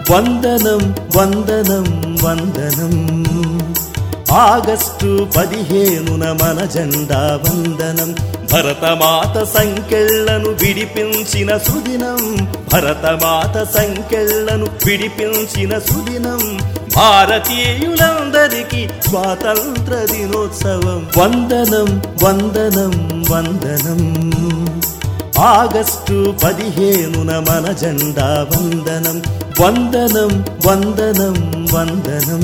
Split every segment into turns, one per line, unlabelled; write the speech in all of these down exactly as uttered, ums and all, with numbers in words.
వందనం వందనం వందనం ఆగస్టు పదిహేనున మన జెండా వందనం భరతమాత సంకెళ్లను విడిపించిన సుదినం భరతమాత సంకెళ్లను విడిపించిన సుదినం భారతీయులందరికీ స్వాతంత్ర దినోత్సవం వందనం వందనం వందనం ఆగస్టు పదిహేనున మన జెండా వందనం వందనం వందనం వందనం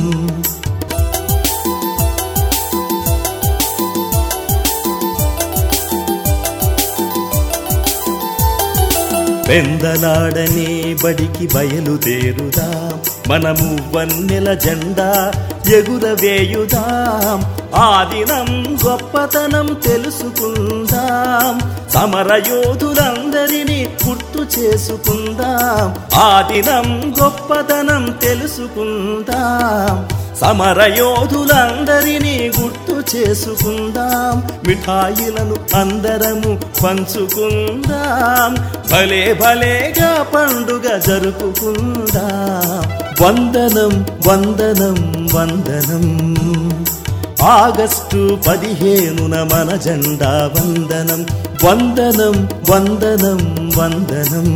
పెందలాడనే బడికి బయలుదేరుదాం మనము వన్నెల జెండా ఎగురవేయుదాం ఆ దినం గొప్పతనం తెలుసుకుందాం సమరయోధులందరినీ గుర్తు చేసుకుందాం ఆ దినం గొప్పతనం తెలుసుకుందాం సమరయోధులందరినీ గుర్తు చేసుకుందాం మిఠాయిలను అందరము పంచుకుందాం భలే భలేగా పండుగ జరుపుకుందాం వందనం వందనం వందనం ఆగస్టు పదిహేనున మన జెండా వందనం వందనం వందనం వందనం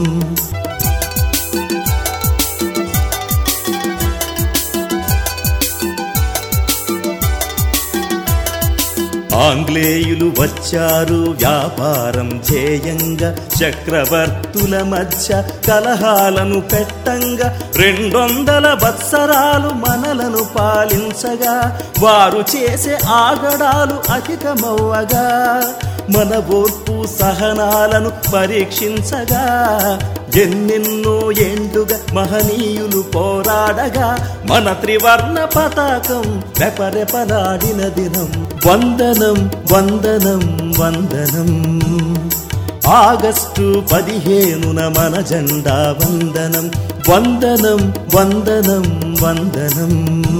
ఆంగ్లేయులు వచ్చారు వ్యాపారం చేయంగా చక్రవర్తుల మధ్య కలహాలను పెట్టంగా రెండొందల వత్సరాలు మనలను పాలించగా వారు చేసే ఆగడాలు అధికమవ్వగా మన ఓర్పు సహనాలను పరీక్షించగా ఎన్నెన్నో ఏండుగా మహనీయులు పోరాడగా మన త్రివర్ణ పతాకం రెపరెపలాడిన దినం వందనం వందనం వందనం ఆగస్టు పదిహేనున మన జెండా వందనం వందనం వందనం వందనం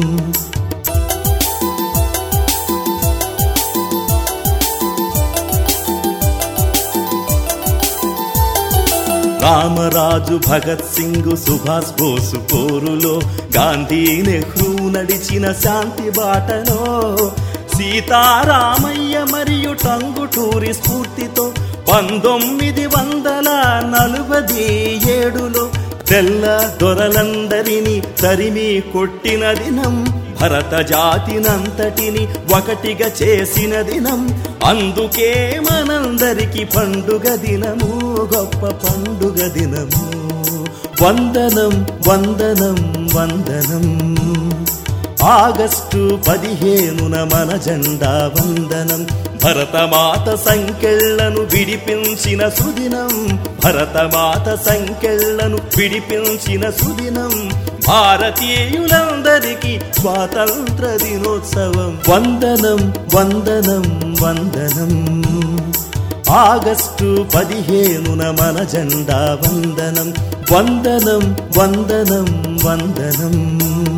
రామరాజు భగత్ సింగ్ సుభాష్ బోసు పోరులో గాంధీ నెహ్రూ నడిచిన శాంతి బాటలో సీతారామయ్య మరియు టంగుటూరి స్ఫూర్తితో పంతొమ్మిది వందల నలభై ఏడులో తెల్ల దొరలందరినీ తరిమి కొట్టిన దినం భరత జాతినంతటిని ఒకటిగా చేసిన దినం అందుకే మనందరికి పండుగ దినము గొప్ప పండుగ దినము వందనం వందనం వందనం ఆగస్టు పదిహేనున మన జెండా వందనం భరతమాత సంకెళ్లను విడిపించిన సుదినం భరతమాత సంకెళ్లను విడిపించిన సుదినం భారతీయులందరికీ స్వాతంత్ర దినోత్సవం వందనం వందనం వందనం ఆగస్టు పదిహేనున మన జెండా వందనం వందనం వందనం వందనం